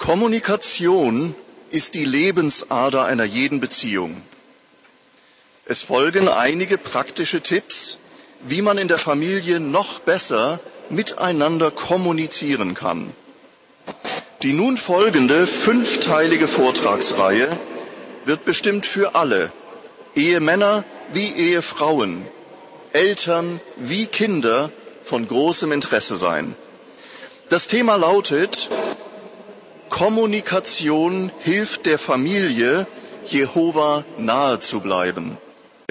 Kommunikation ist die Lebensader einer jeden Beziehung. Es folgen einige praktische Tipps, wie man in der Familie noch besser miteinander kommunizieren kann. Die nun folgende 5-teilige Vortragsreihe wird bestimmt für alle, Ehemänner wie Ehefrauen, Eltern wie Kinder, von großem Interesse sein. Das Thema lautet: Kommunikation hilft der Familie, Jehova nahe zu bleiben.